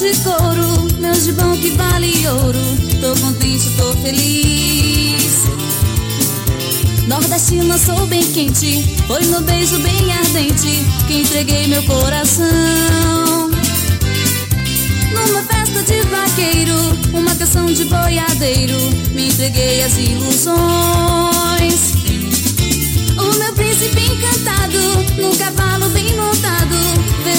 de couro, meu gibão que vale ouro. Tô contente, tô feliz. Nordestina, sou bem quente, foi no beijo bem ardente que entreguei meu coração. Numa festa de vaqueiro, uma canção de boiadeiro, me entreguei às ilusões. O meu príncipe encantado, num cavalo bem montado,